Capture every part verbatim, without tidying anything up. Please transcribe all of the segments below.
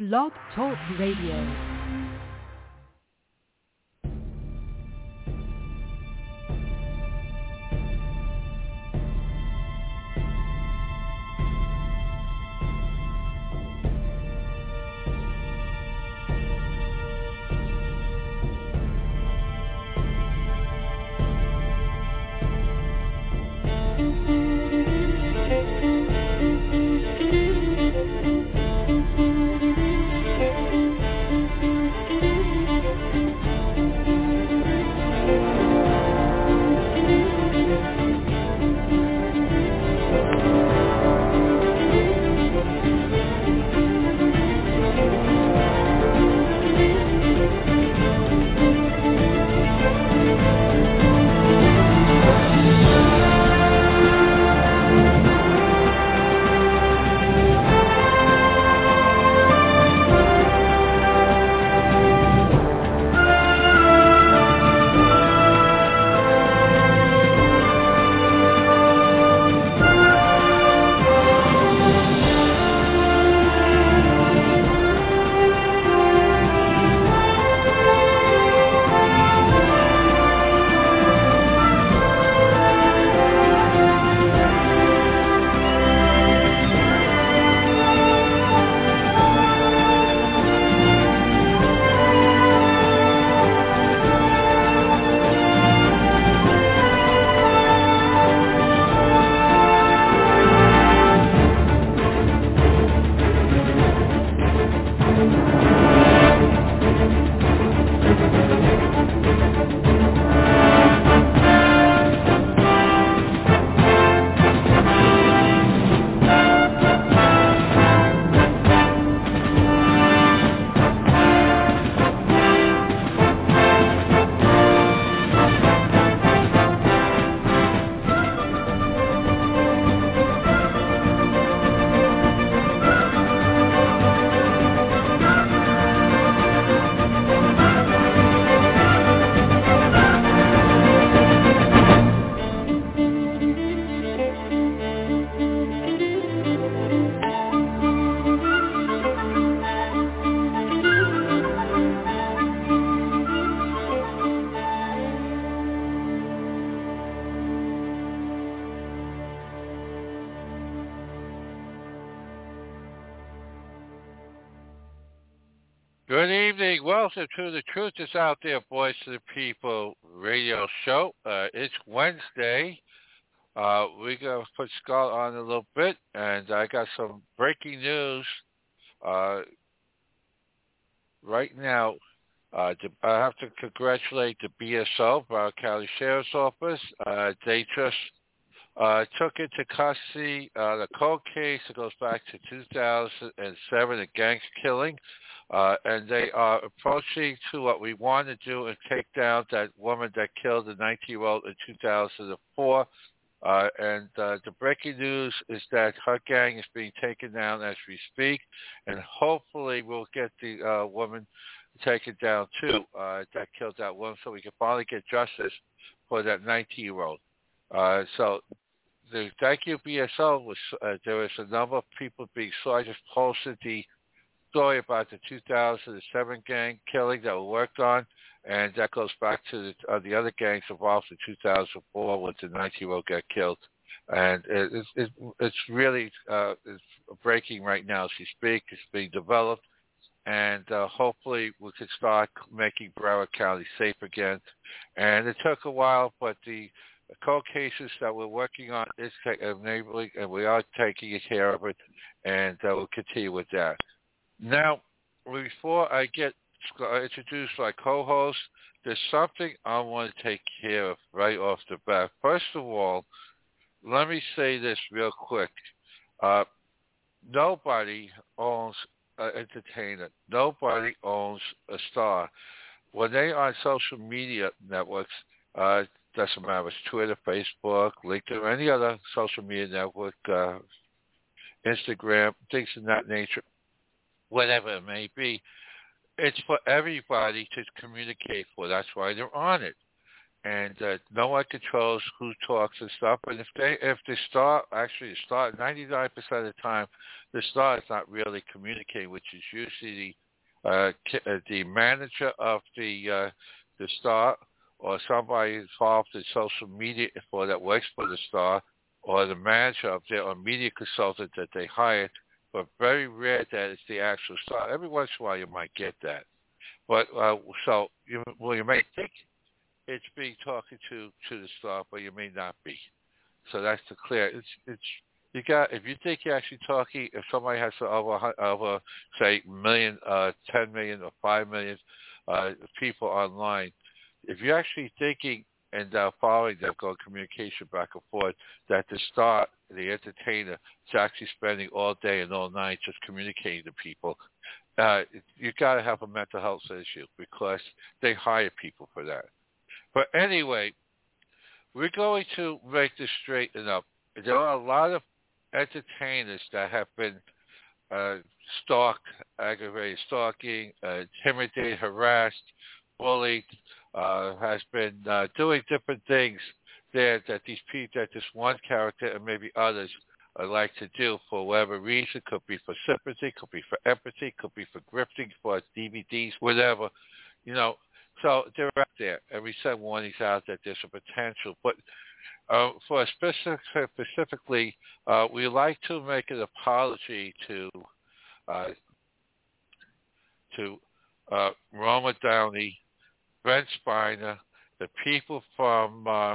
Blog Talk Radio. Good evening. Welcome to the Truth is Out There, Voice of the People radio show. Uh, it's Wednesday. Uh, we're going to put Scott on a little bit, and I got some breaking news uh, right now. Uh, I have to congratulate the B S O, Broward County Sheriff's Office. Uh, they just uh, took into custody uh, the cold case that goes back to two thousand seven, a gang killing. Uh, and they are approaching to what we want to do and take down that woman that killed the nineteen-year-old in two thousand four. Uh, and uh, the breaking news is that her gang is being taken down as we speak, and hopefully we'll get the uh, woman taken down too uh, that killed that woman, so we can finally get justice for that nineteen-year-old. Uh, so the, thank you, B S O. Was, uh, there was a number of people being so I just posted the story about the two thousand seven gang killing that we worked on, and that goes back to the, uh, the other gangs involved in two thousand four when the nineteen-year-old got killed. And it, it's, it, it's really uh, it's breaking right now as we speak. It's being developed, and uh, hopefully we can start making Broward County safe again. And it took a while, but the cold cases that we're working on is enabling, and we are taking care of it, and uh, we'll continue with that. Now, before I get introduced my co-host, there's something I want to take care of right off the bat. First of all, let me say this real quick. Uh, nobody owns an entertainer. Nobody owns a star. When they are on social media networks, uh, doesn't matter if it's Twitter, Facebook, LinkedIn, or any other social media network, uh, Instagram, things of that nature, whatever it may be, it's for everybody to communicate for. That's why they're on it. and uh, no one controls who talks and stuff. And if they, if the star, actually the star, ninety-nine percent of the time, the star is not really communicating, which is usually the, uh, uh, the manager of the uh, the star, or somebody involved in social media for that works for the star, or the manager of their or media consultant that they hired. But very rare that it's the actual star. Every once in a while you might get that. But uh, so you, well, you may think it's being talking to to the star, but you may not be. So that's the clear. It's it's you got if you think you're actually talking. If somebody has over over say million, uh, ten million, or five million uh, people online, if you're actually thinking and uh, following them, going communication back and forth, that the star, the entertainer, is actually spending all day and all night just communicating to people, uh, you got to have a mental health issue because they hire people for that. But anyway, we're going to make this straighten up. There are a lot of entertainers that have been uh, stalked, aggravated stalking, uh, intimidated, harassed, bullied, uh, has been uh, doing different things there that these people, that this one character and maybe others uh, like to do for whatever reason. Could be for sympathy, could be for empathy, could be for grifting, for D V Ds, whatever. You know, so they're out there, and we send warnings out that there's a potential. But uh, for specific, specifically, uh, we like to make an apology to uh, to uh, Roma Downey, Brent Spiner, the people from uh,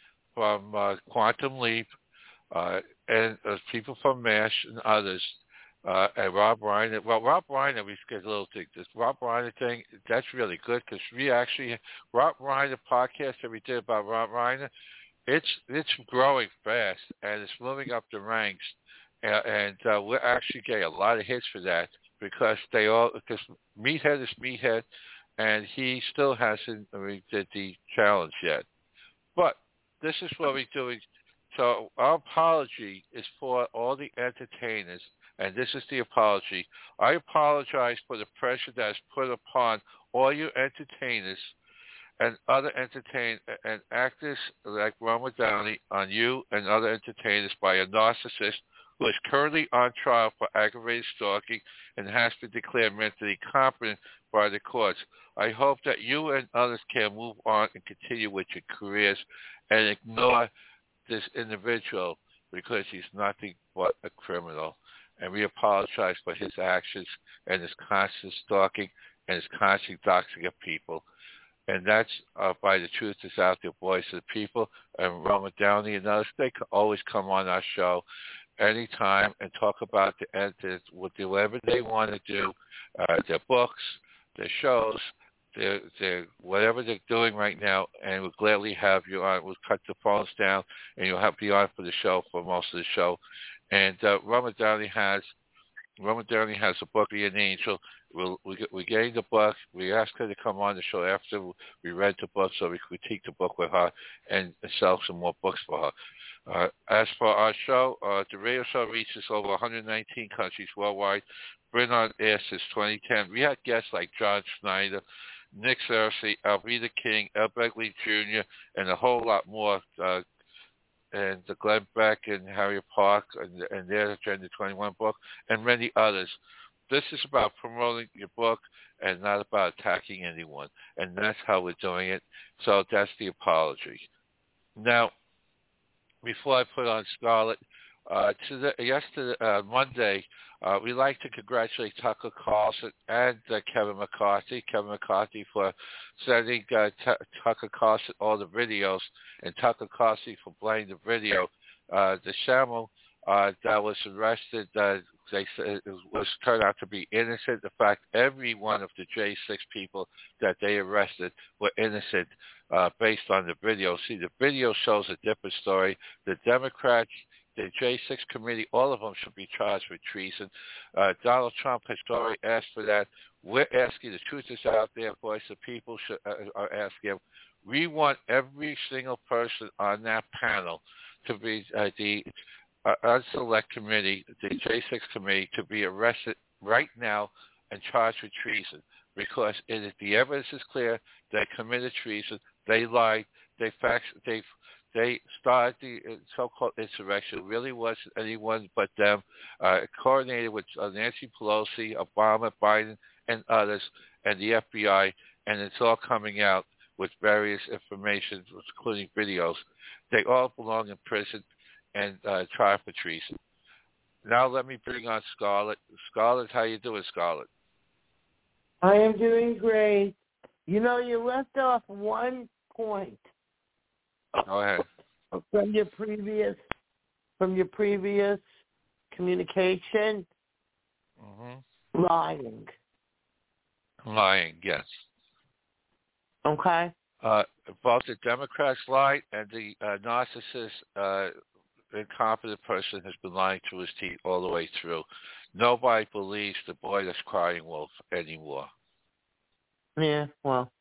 from uh, Quantum Leap, uh, and uh, people from MASH and others, uh, and Rob Reiner. Well, Rob Reiner, we get a little thing. This Rob Reiner thing, that's really good because we actually, Rob Reiner podcast that we did about Rob Reiner, it's it's growing fast and it's moving up the ranks, and, and uh, we're actually getting a lot of hits for that because they all because Meathead is Meathead. And he still hasn't we did the challenge yet. But this is what we're doing. So our apology is for all the entertainers, and this is the apology. I apologize for the pressure that is put upon all you entertainers and other entertain and actors like Roma Downey on you and other entertainers by a narcissist who is currently on trial for aggravated stalking and has been declared mentally competent by the courts. I hope that you and others can move on and continue with your careers and ignore this individual because he's nothing but a criminal. And we apologize for his actions and his constant stalking and his constant doxing of people. And that's uh, by the truth is out there, voice of the people. And Roma Downey and others, they can always come on our show anytime and talk about the entities, whatever they want to do, uh, their books, their shows, their, their whatever they're doing right now, and we'll gladly have you on. We'll cut the phones down, and you'll have to be on for the show for most of the show. And uh, Roma Downey has Roma Downey has a book, Be an Angel. We'll, we, we're getting the book. We asked her to come on the show after we read the book so we could critique the book with her and sell some more books for her. Uh, as for our show, uh, the radio show reaches over one hundred nineteen countries worldwide. Been on air since twenty ten. We had guests like John Schneider, Nick Searcy, Alveda King, El Begley Junior, and a whole lot more. Uh, and the Glenn Beck and Harriet Park and, and their Agenda twenty-one book, and many others. This is about promoting your book and not about attacking anyone. And that's how we're doing it. So that's the apology. Now, before I put on Scarlett, uh, to the, yesterday, uh, Monday, uh, we'd like to congratulate Tucker Carlson and uh, Kevin McCarthy. Kevin McCarthy for sending uh, T- Tucker Carlson all the videos, and Tucker Carlson for playing the video. Uh, the Shamu uh, that was arrested, uh, they said it was turned out to be innocent. In fact, every one of the J six people that they arrested were innocent uh, based on the video. See, the video shows a different story. The Democrats, the J six committee, all of them should be charged with treason. Uh, Donald Trump has already asked for that. We're asking, the truth is out there, voice of people should, uh, are asking. We want every single person on that panel to be uh, the uh, unselect committee, the J six committee, to be arrested right now and charged with treason, because it is, the evidence is clear. They committed treason. They lied. they fact they they started the so-called insurrection. It really wasn't anyone but them, uh, coordinated with uh, Nancy Pelosi, Obama, Biden, and others, and the F B I, and it's all coming out with various information, including videos. They all belong in prison and uh, trial for treason. Now let me bring on Scarlett. Scarlett, how you doing, Scarlett? I am doing great. You know, you left off one point. Go ahead. From your previous, from your previous communication, mm-hmm. lying. Lying, yes. Okay. Uh, both the Democrats lied and the uh, narcissist, uh, incompetent person has been lying through his teeth all the way through. Nobody believes the boy that's crying wolf anymore. Yeah, well.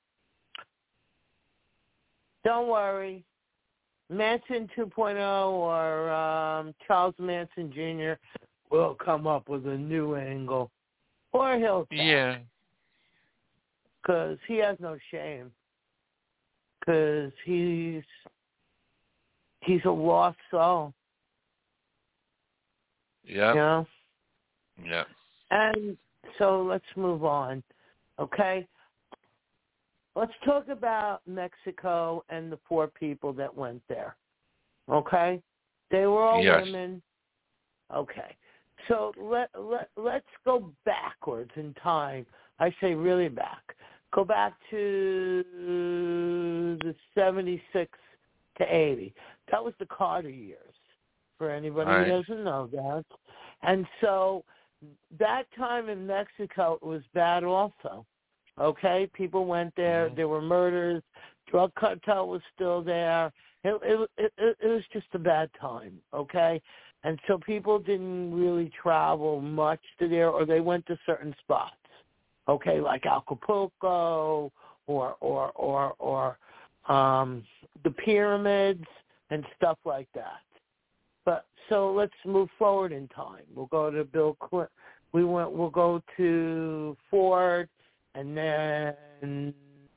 Don't worry. Manson two point oh or um, Charles Manson Junior will come up with a new angle. Or he'll talk. Yeah. Because he has no shame. Because he's, he's a lost soul. Yeah. You know? Yeah. And so let's move on. Okay? Let's talk about Mexico and the four people that went there. Okay? They were all yes. women. Okay. So let, let, let's go backwards in time. I say really back. Go back to the seventy-six to eighty. That was the Carter years, for anybody right. who doesn't know that. And so that time in Mexico, it was bad also. Okay? People went there. Mm-hmm. There were murders. Drug cartel was still there. It, it, it, it was just a bad time, okay? And so people didn't really travel much to there, or they went to certain spots, okay, like Acapulco or or or or um, the pyramids and stuff like that. But so let's move forward in time. We'll go to Bill Clinton. We went. We'll go to Ford, and then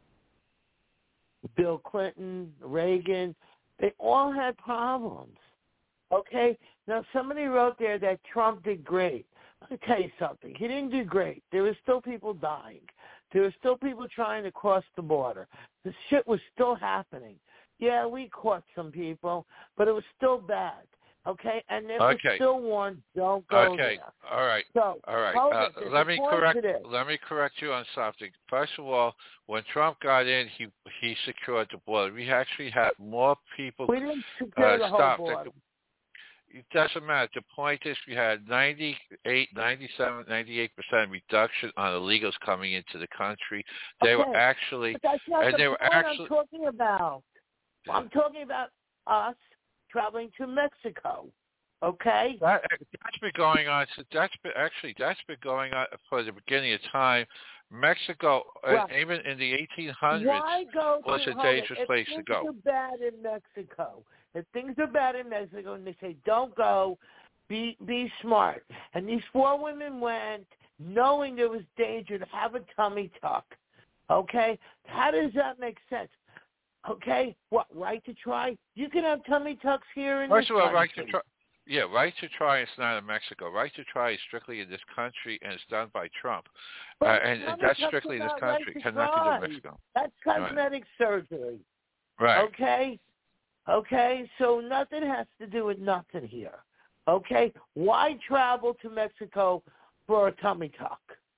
Bill Clinton, Reagan. They all had problems. Okay? Now, somebody wrote there that Trump did great. Let me tell you something. He didn't do great. There were still people dying. There were still people trying to cross the border. The shit was still happening. Yeah, we caught some people, but it was still bad. Okay? And it was okay. still warned, don't go okay. there. All right. So, All right. Uh, let me correct. Let me correct you on something. First of all, when Trump got in, he he secured the border. We actually had more people. We didn't secure uh, the whole stopped. border. It doesn't matter. The point is we had ninety-eight, ninety-seven, ninety-eight percent reduction on illegals coming into the country. They okay. were actually, but that's not and the they were point actually. I'm talking about. I'm talking about us traveling to Mexico. Okay? That, that's been going on. That's been actually that's been going on for the beginning of time. Mexico, right. uh, even in the eighteen hundreds, Why go was to, a dangerous if place to go. Things are bad in Mexico. If things are bad in Mexico, and they say don't go, be be smart. And these four women went knowing there was danger to have a tummy tuck. Okay? How does that make sense? Okay? What, right to try? You can have tummy tucks here in First this of all, country. right to try. Yeah, right to try is not in Mexico. Right to try is strictly in this country, and it's done by Trump. Uh, and, and that's strictly in this country. Right Cannot be done in Mexico. That's cosmetic right. surgery. Right. Okay? Okay? So nothing has to do with nothing here. Okay? Why travel to Mexico for a tummy tuck?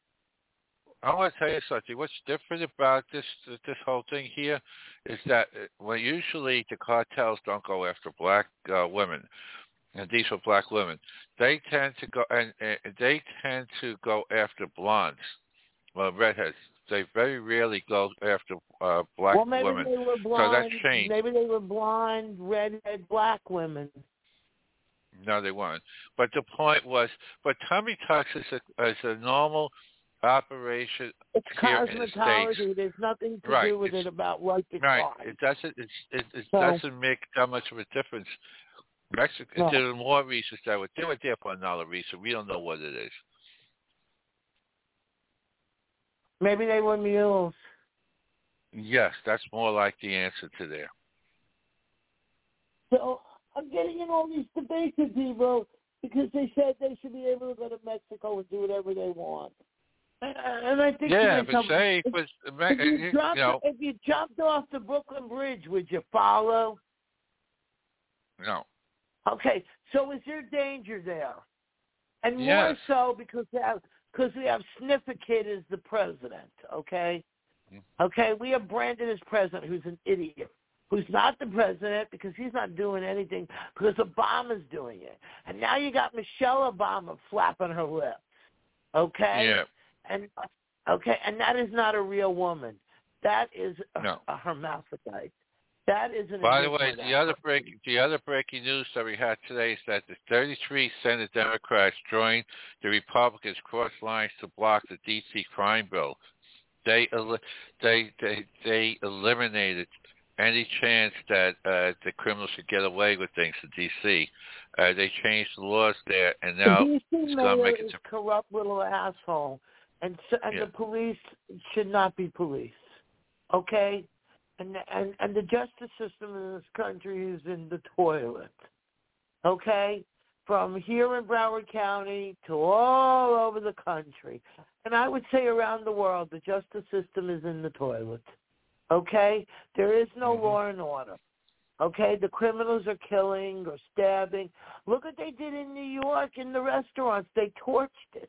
I want to tell you something. What's different about this this whole thing here is that well, usually the cartels don't go after black uh, women. And these are black women. They tend to go and, and they tend to go after blondes, well, redheads. They very rarely go after uh, black well, maybe women. They were blonde, so that's changed. Maybe they were blonde, redhead, black women. No, they weren't. But the point was, but tummy tucks is a, is a normal operation it's here in the cosmetology. States. There's nothing to right. do with it's, it about right to right. try. It doesn't. It's, it it so, doesn't make that much of a difference. Mexico, no. there are more reasons that would do it there for another reason. We don't know what it is. Maybe they were mules. Yes, that's more like the answer to there. So I'm getting in all these debates with people because they said they should be able to go to Mexico and do whatever they want. And, and I think Yeah, to myself, but say, if, but, if, you you jumped, know, if you jumped off the Brooklyn Bridge, would you follow? no. Okay, so is there danger there? And Yes. more so because we have because we have Sniffer-Kid as the president. Okay, okay, we have Brandon as president, who's an idiot, who's not the president because he's not doing anything because Obama's doing it, and now you got Michelle Obama flapping her lips. Okay, Yeah. and okay, and that is not a real woman. That is a, No. a hermaphrodite. That is an. By the way, the other break, the other breaking news that we had today is that the thirty-three Senate Democrats joined the Republicans cross lines to block the D C crime bill. They they they they eliminated any chance that uh, the criminals could get away with things in D C. Uh, they changed the laws there, and now the D C it's going to make it is to a corrupt little asshole, and so, and yeah. the police should not be police. Okay. And, and and the justice system in this country is in the toilet, okay? From here in Broward County to all over the country. And I would say around the world, the justice system is in the toilet, okay? There is no Mm-hmm. law and order, okay? The criminals are killing or stabbing. Look what they did in New York in the restaurants. They torched it.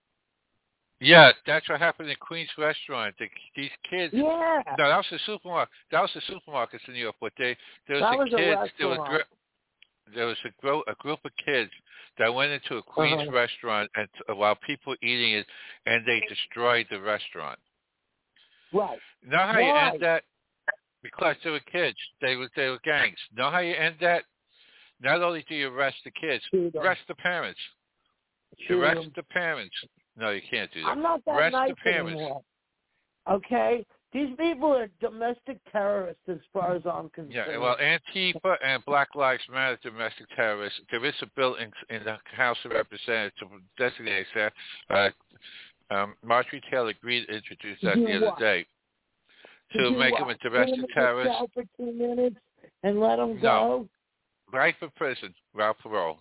Yeah, that's what happened in Queens Restaurant. The, these kids. Yeah. No, that was the supermarket. That was the supermarkets in New York. But they, there was that the was kids. A there was restaurant. there was a, gro- a group of kids that went into a Queens Uh-huh. restaurant and uh, while people were eating it, and they destroyed the restaurant. Right. Know how Why? you end that? Because they were kids. They were they were gangs. Know how you end that? Not only do you arrest the kids, arrest the parents. Shoot arrest them. the parents. No, you can't do that. I'm not that arrest nice the parents. anymore. Okay? These people are domestic terrorists as far as I'm concerned. Yeah, well, Antifa and Black Lives Matter domestic terrorists. There is a bill in, in the House of Representatives to designate that. Uh, um, Marjorie Taylor agreed to introduce that to the other what? day. To, to make what? him a domestic terrorist. For two minutes and let them No. go? Life in prison, without parole.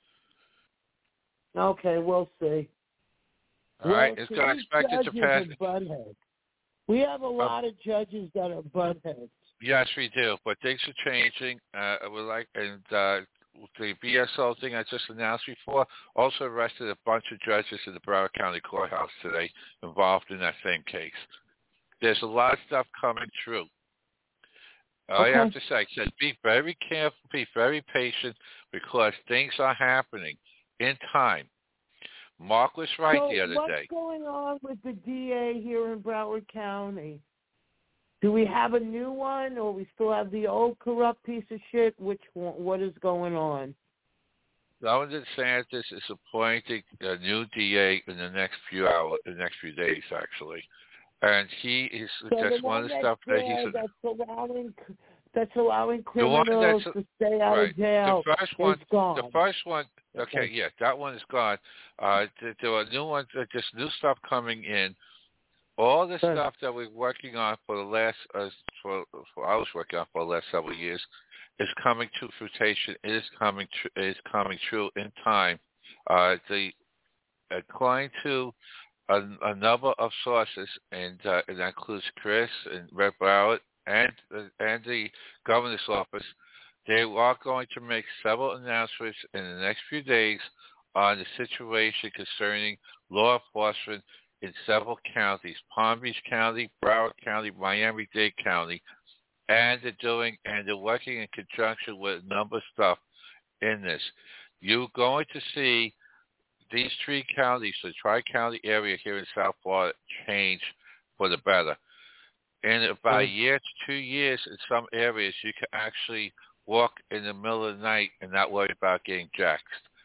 Okay, we'll see. All well, right, it's see, going to expect it to pass. Buttheads. We have a lot of judges that are buttheads. Yes, we do, but things are changing. Uh, we like, and uh, the B S O thing I just announced before also arrested a bunch of judges in the Broward County Courthouse today involved in that same case. There's a lot of stuff coming through. All okay. I have to say is be very careful, be very patient, because things are happening in time. Mark was right so the other what's day. What's going on with the D A here in Broward County? Do we have a new one, or we still have the old corrupt piece of shit? Which one, what is going on? Governor DeSantis is appointing a new D A in the next few hours, in the next few days, actually. And he is so that's the one of the that's stuff that he's that's allowing that's allowing criminals that's, to stay out right. of jail. The first one, is gone. the first one. Okay, yeah, that one is gone. Uh, there are new ones, uh, just new stuff coming in. All the Sure. stuff that we're working on for the last, uh, for, for I was working on for the last several years, is coming to fruition. It is coming, tr- is coming true in time. Uh, the according to a, a number of sources, and, uh, and that includes Chris and Red Broward and uh, and the governor's office. They are going to make several announcements in the next few days on the situation concerning law enforcement in several counties: Palm Beach County, Broward County, Miami-Dade County, and they're doing and they're working in conjunction with a number of stuff in this. You're going to see these three counties, the Tri-County area here in South Florida, change for the better. In about a year to two years, in some areas, you can actually walk in the middle of the night and not worry about getting jacked.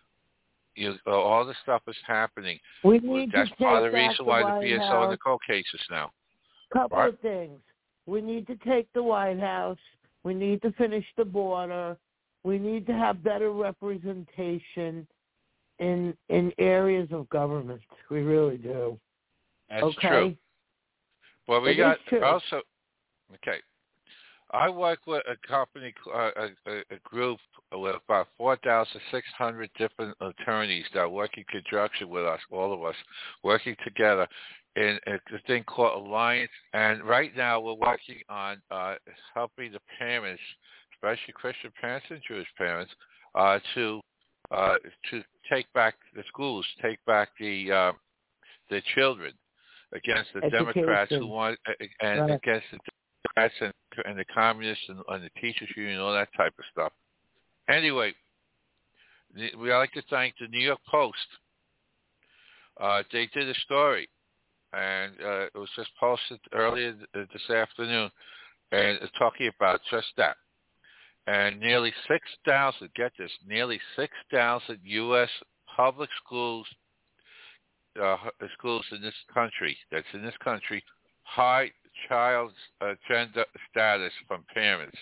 You, uh, all this stuff is happening. We need That's to part take of the reason back why the the B S White O and House. the cold cases now. Couple What? of things. We need to take the White House. We need to finish the border. We need to have better representation in in areas of government. We really do. That's okay? true. Well, we It got is true. also, okay. I work with a company, uh, a, a group with about four thousand six hundred different attorneys that work in conjunction with us, all of us, working together in a thing called Alliance. And right now we're working on uh, helping the parents, especially Christian parents and Jewish parents, uh, to uh, to take back the schools, take back the uh, the children against the Education. Democrats who want, and Right. against the Democrats and, and the communists and, and the teachers union, all that type of stuff. Anyway, the, we like to thank the New York Post. Uh, they did a story, and uh, it was just posted earlier this afternoon, and it's talking about just that. And nearly six thousand, get this, nearly six thousand U S public schools, uh, schools in this country, that's in this country, hide child uh, gender status from parents.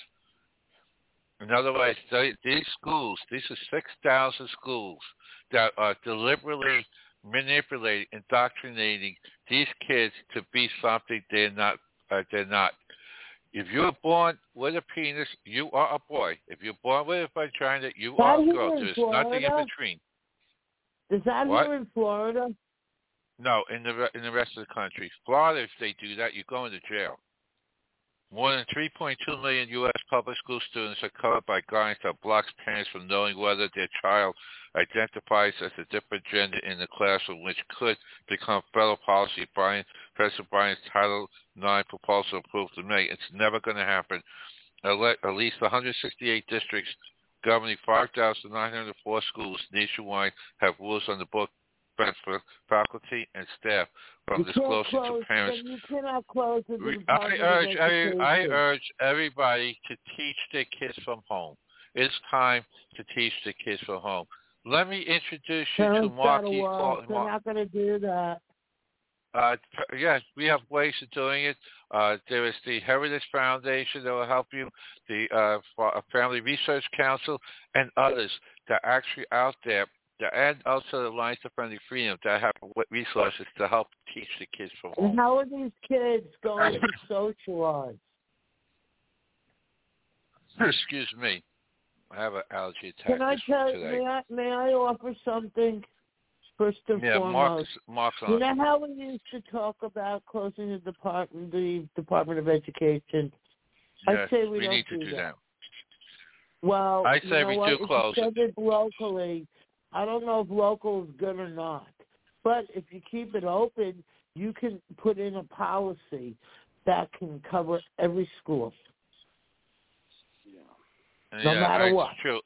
In other words, they, these schools, these are six thousand schools that are deliberately manipulating, indoctrinating these kids to be something they're not. Uh, they're not. If you're born with a penis, you are a boy. If you're born with a vagina, you that are a girl. in There's Florida? nothing in between. Is that What? here in Florida? No, in the in the rest of the country. Florida, if they do that, you're going to jail. More than three point two million U S public school students are covered by guidance that blocks parents from knowing whether their child identifies as a different gender in the classroom, which could become federal policy. Brian, President Biden's Title nine proposal approved in May. It's never going to happen. At least one hundred sixty-eight districts governing five thousand nine hundred four schools nationwide have rules on the book for faculty and staff from you disclosure close, to parents. You cannot close the I urge, I, I urge everybody to teach their kids from home. It's time to teach the kids from home. Let me introduce you Parents to Marky. Call, They're not going to do that. Uh, yes, we have ways of doing it. Uh, there is the Heritage Foundation that will help you, the uh, Family Research Council, and others that are actually out there. And also the Alliance Defending Freedom that have resources to help teach the kids from home. And how are these kids going to socialize? Excuse me. I have an allergy attack Can I tell today. may I, may I offer something? First and yeah, foremost, Mark's, Mark's on. You know how we used to talk about closing the department, the Department of Education? Yes, I say we, we don't need to do, do that. that. Well, I you say know we what? do close if you it. it locally, I don't know if local is good or not. But if you keep it open, you can put in a policy that can cover every school. Yeah. No yeah, matter it's what. True.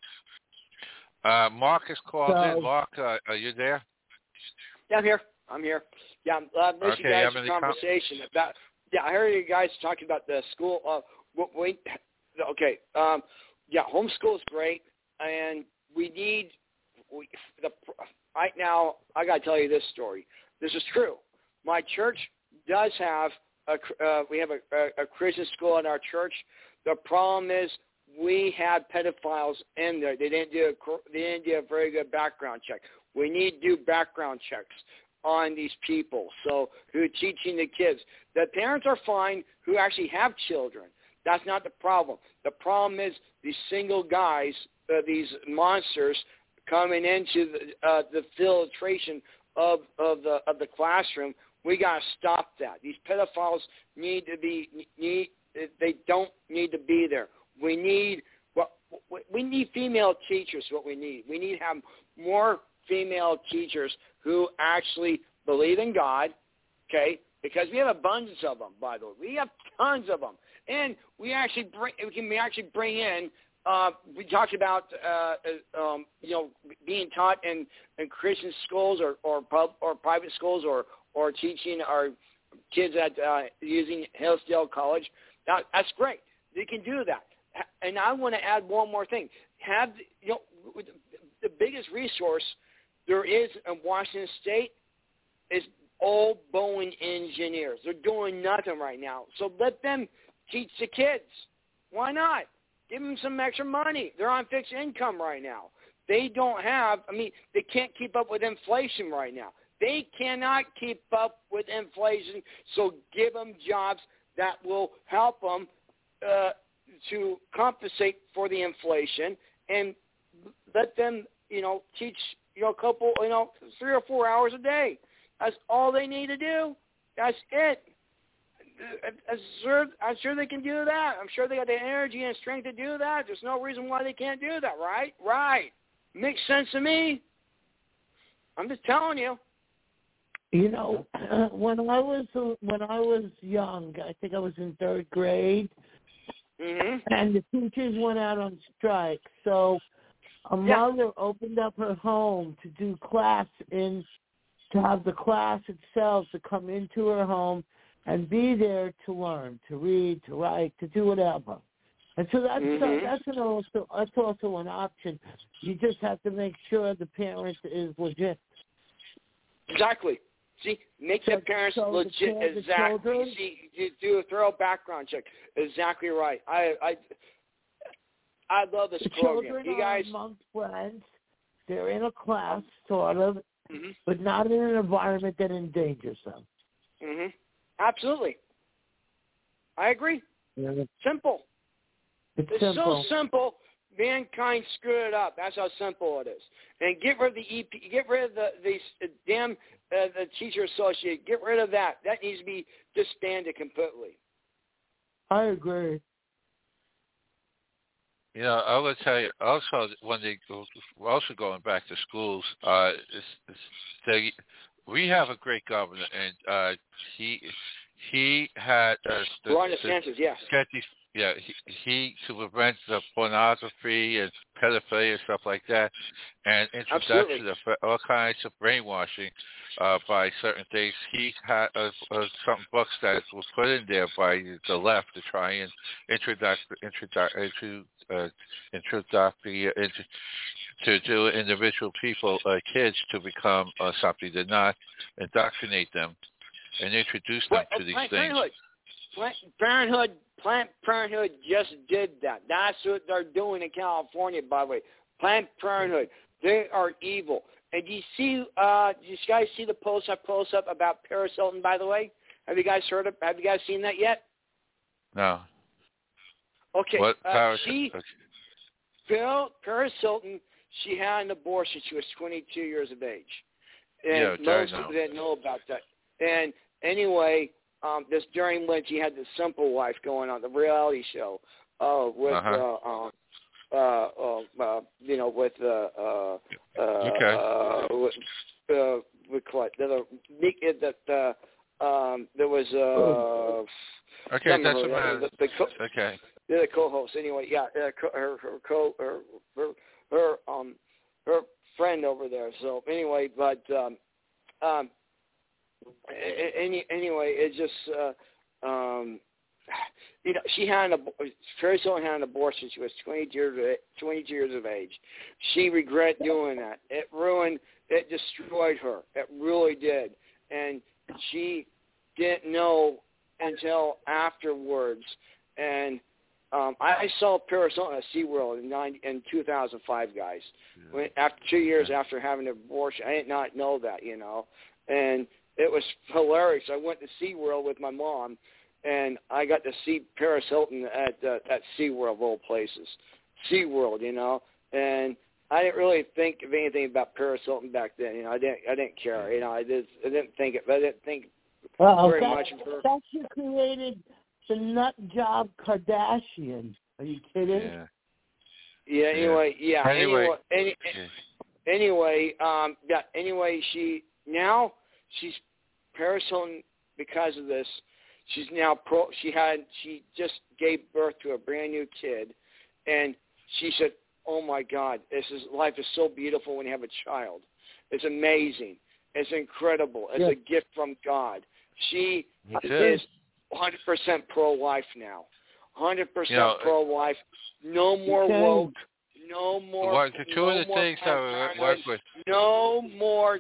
Uh, Mark has called so, in. Mark, uh, are you there? Yeah, I'm here. I'm here. Yeah, I'm uh, listening okay, to guys' conversation com- about. Yeah, I heard you guys talking about the school. Uh, wait, okay. Um, yeah, homeschool is great, and we need. We, the right now, I got to tell you this story. This is true. My church does have a. Uh, we have a, a, a Christian school in our church. The problem is we had pedophiles in there. They didn't do a. They didn't do a very good background check. We need to do background checks on these people. So who are teaching the kids. The parents are fine who actually have children. That's not the problem. The problem is these single guys, uh, these monsters, coming into the, uh, the filtration of, of the of the classroom. We got to stop that. These pedophiles need to be need. They don't need to be there. We need well, we need female teachers. What we need. We need to have more female teachers who actually believe in God. Okay, because we have abundance of them. By the way, we have tons of them, and we actually bring we can actually bring in. Uh, we talked about uh, um, you know being taught in, in Christian schools or or, pub, or private schools or or teaching our kids at uh, using Hillsdale College. Now, that's great. They can do that. And I want to add one more thing. Have you know the biggest resource there is in Washington State is all Boeing engineers. They're doing nothing right now. So let them teach the kids. Why not? Give them some extra money. They're on fixed income right now. They don't have, I mean, they can't keep up with inflation right now. They cannot keep up with inflation, so give them jobs that will help them uh, to compensate for the inflation and let them, you know, teach, you know, a couple, you know, three or four hours a day. That's all they need to do. That's it. I'm sure, I'm sure they can do that. I'm sure they got the energy and strength to do that. There's no reason why they can't do that, right? Right. Makes sense to me. I'm just telling you. You know, when I was when I was young, I think I was in third grade, mm-hmm. and the teachers went out on strike. So a mother yeah. opened up her home to do class in, to have the class itself to come into her home and be there to learn, to read, to write, to do whatever. And so that's mm-hmm. uh, that's an also that's also an option. You just have to make sure the parent is legit. Exactly. See, make so, the parents so legit. The, exactly. The See, you do a thorough background check. Exactly right. I I I love this the program. Children You guys are among friends. They're in a class, sort of, mm-hmm. but not in an environment that endangers them. Mm-hmm. Absolutely. I agree. Yeah. Simple. It's, it's simple. so simple. Mankind screwed it up. That's how simple it is. And get rid of the E P. Get rid of the the, the damn uh, the teacher associate. Get rid of that. That needs to be disbanded completely. I agree. You know, I will tell you also when they go, also going back to schools, uh, it's, it's they, we have a great governor, and uh, he he had uh, the, Ron DeSantis, yes. Get these, yeah, he, he to prevent the pornography and pedophilia and stuff like that, and introduction of all kinds of brainwashing uh, by certain things. He had uh, uh, some books that were put in there by the left to try and introduce introduce into uh, introduce the uh, into, to do individual people, uh, kids, to become uh, something, to not indoctrinate them and introduce them well, to these Planned things. Parenthood. Planned Parenthood, Planned Parenthood just did that. That's what they're doing in California, by the way. Planned Parenthood, they are evil. And do you see? Uh, do you guys see the post I post up about Paris Hilton? By the way, have you guys heard of? Have you guys seen that yet? No. Okay. What uh, Paris? She, Okay. Bill, Paris Hilton. She had an abortion. She was twenty-two years of age, and Yeah, most I know. people didn't know about that. And anyway, um, this during when she had the Simple Life going on, the reality show, uh, with Uh-huh. uh, um, uh, uh, uh, you know, with uh, uh, uh, Okay. uh, with, uh, with what the the the um, there was uh, Okay, that's her, about the, the co- okay. They're the co-host anyway. Yeah, uh, co- her her co her, her her um her friend over there. So anyway, but um um any anyway, it just uh, um you know she had an Paris Hilton had an abortion. She was twenty-two years twenty-two years of age. She regret doing that. It ruined. It destroyed her. It really did. And she didn't know until afterwards. And Um, I saw Paris Hilton at SeaWorld in, nine, in two thousand five, guys. Yeah. When, after two years yeah. after having an abortion, I did not know that, you know. And it was hilarious. I went to SeaWorld with my mom, and I got to see Paris Hilton at uh, at SeaWorld, of all places. SeaWorld, you know. And I didn't really think of anything about Paris Hilton back then. You know, I didn't I didn't care. You know, I just I didn't think it. I didn't think well, very that, much of her. That's who created the nut job Kardashian. Are you kidding? Yeah. Yeah. Anyway. Yeah. Anyway. Anyway. Any, anyway. Um. Yeah. Anyway. She now she's Paris Hilton because of this. She's now pro. She had. She just gave birth to a brand new kid, and she said, "Oh my God, this is life is so beautiful when you have a child. It's amazing. It's incredible. It's yeah. a gift from God." She is one hundred percent pro-life now. one hundred percent you know, pro-life. No more okay. woke. No more. What, the two no of the things I work with. No more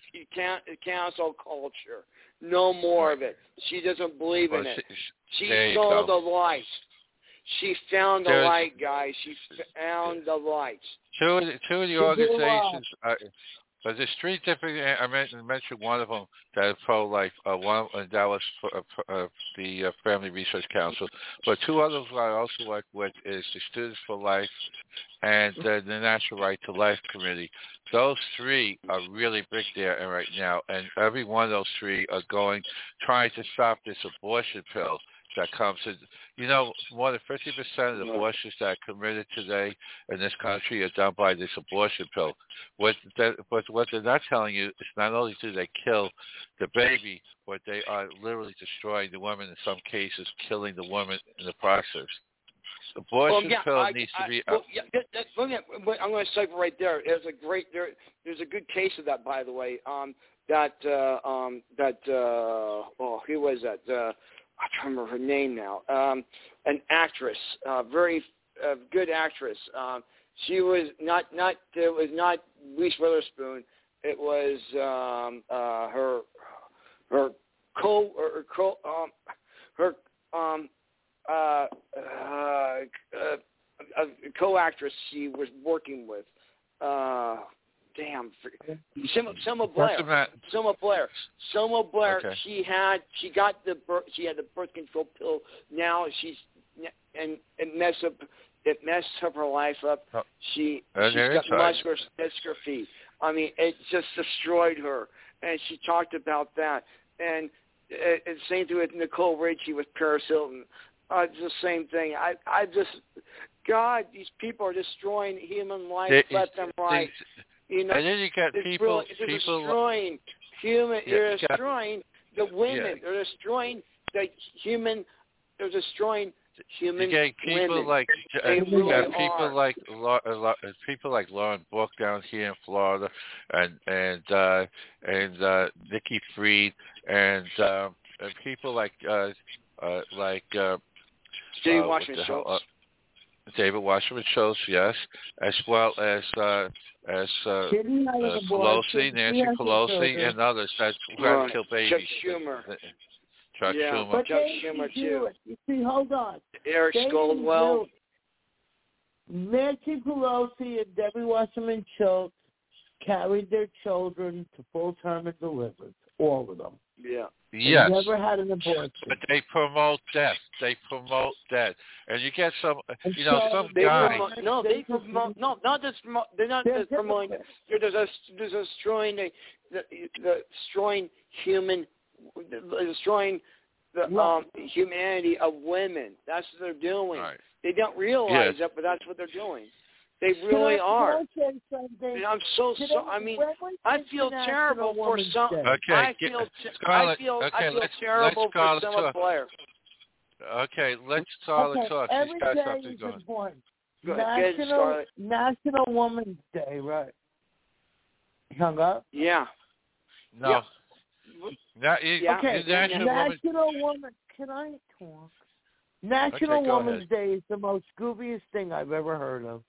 cancel culture. No more of it. She doesn't believe well, in it. She, She saw the light. She found the There's, light, guys. She found the light. Two of the, two of the organizations, uh, But there's three different. I mentioned, mentioned one of them that is pro-life. Uh, one and that was for, uh, uh, the uh, Family Research Council. But two others I also work with is the Students for Life and uh, the Natural Right to Life Committee. Those three are really big there right now, and every one of those three are going, trying to stop this abortion pill that comes in. You know, more than fifty percent of the abortions that are committed today in this country are done by this abortion pill. What that, but what they're not telling you is not only do they kill the baby, but they are literally destroying the woman, in some cases killing the woman in the process. Abortion well, yeah, pill I, needs I, to be... Well, yeah, that, that, let me, I'm going to say right there, there's a great, there, there's a good case of that, by the way, um, that, uh, um, that, uh, oh, who was that? Uh, I can't remember her name now. Um, an actress, uh, very uh, good actress. Um, she was not not it was not Reese Witherspoon. It was um, uh, her her co or her co um, her um, uh, uh, uh, a co-actress she was working with. Uh, Damn, Selma, Selma Blair. Selma Blair. Selma Blair. Okay. She had, she got the, birth, she had the birth control pill. Now she's, and it messed up, it messed up her life up. Oh. She, uh, she's got muscular dystrophy. I mean, it just destroyed her. And she talked about that. And it, it's the same thing with Nicole Richie with Paris Hilton. Uh, it's the same thing. I, I just, God, these people are destroying human life They, left and right. You know, and then you got it's people, really, they're people destroying human. Yeah, they're you got, destroying the women. Yeah. They're destroying the human. They're destroying human you get people women. like uh, They you really got people are. like uh, people like Lauren Book down here in Florida, and and uh, and uh, Nikki Fried, and uh, and people like uh, uh, like uh, David uh, Washington Schultz. David Wasserman Schultz, yes, as well as uh, as uh, uh, Pelosi, Nancy Pelosi, and others that try right. to kill babies. Chuck Schumer. Chuck yeah, Schumer. But Chuck they Schumer do too. it. You see, hold on. Eric they Skoldwell. Nancy Pelosi and Debbie Wasserman Schultz carried their children to full term and delivered, all of them. Yeah. Yes. They never had an abortion. But they promote death. They promote death, and you get some, you know, so some they guy. Promote, no, they promote. No, not just promote. They're not they're just promoting. They're just, they're destroying the, the, the destroying human, destroying the um, humanity of women. That's what they're doing. Right. They don't realize yes. that, but that's what they're doing. They really can I, are. Can I say something? And I'm so so. I mean, I feel terrible for some. Okay, I get, feel. Scarlett, I feel. okay, I feel let's, terrible let's for Selma Blair. Okay, let's Scarlett okay, talk. Every She's got day something is going. important. Go ahead, National National Women's Day, right? You hung up? Yeah. No. Yeah. Not, you, yeah. Okay. National, National Woman... Woman. Can I talk? National okay, Women's ahead. Day is the most goofiest thing I've ever heard of.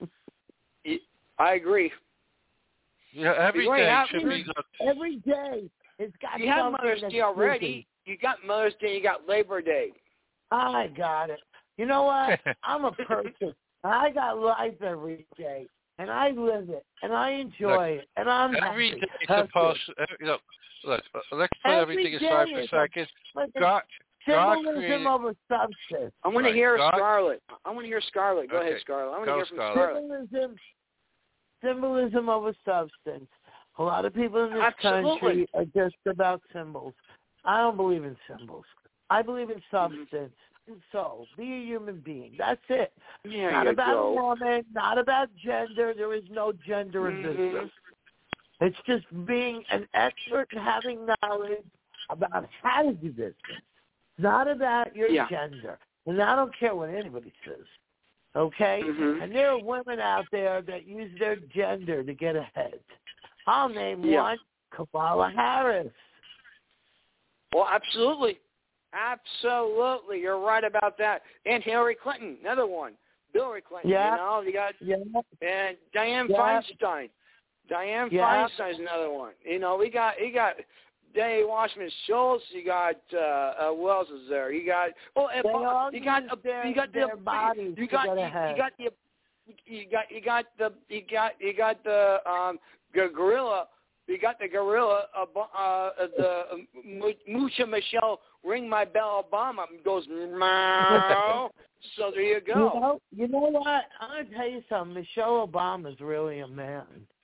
I agree. Yeah, every you day have, should be. Every day it's got you have something Mother's that's Day already. goofy. You got Mother's Day. You got Labor Day. I got it. You know what? I'm a person. I got life every day, and I live it, and I enjoy look, it, and I'm every happy. day That's supposed. it. To, you know, look, let's put Every everything aside day for a is second. Like God, God symbolism created. of a substance. I want Right. to hear God, Scarlett. I want to hear Scarlett. Go okay. ahead, Scarlett. I want to Go, hear from Scarlett. Scarlett. Symbolism, symbolism of a substance. A lot of people in this Absolutely. country are just about symbols. I don't believe in symbols. I believe in substance. Mm-hmm. So, be a human being. That's it. Yeah, not you about go. a woman, not about gender. There is no gender in mm-hmm. business. It's just being an expert and having knowledge about how to do business. Not about your yeah. gender. And I don't care what anybody says. Okay? Mm-hmm. And there are women out there that use their gender to get ahead. I'll name yeah. one, Kamala Harris. Well, absolutely. Absolutely. You're right about that. And Hillary Clinton, another one. Hillary Clinton, yeah. you know, you got yeah. and Dianne yeah. Feinstein. Dianne yeah. Feinstein's another one. You know, we got you got Debbie Wasserman Schultz, you got uh, uh who else is there? You got oh and they all you got use uh, their, you got their the bodies you to got get you, ahead. you got the you got you got the you got you got the um the gorilla. You got the gorilla, uh, uh, the uh, Musha Michelle, ring my bell, Obama goes meow. So there you go. You know, you know what? I'm gonna tell you something. Michelle Obama's really a man.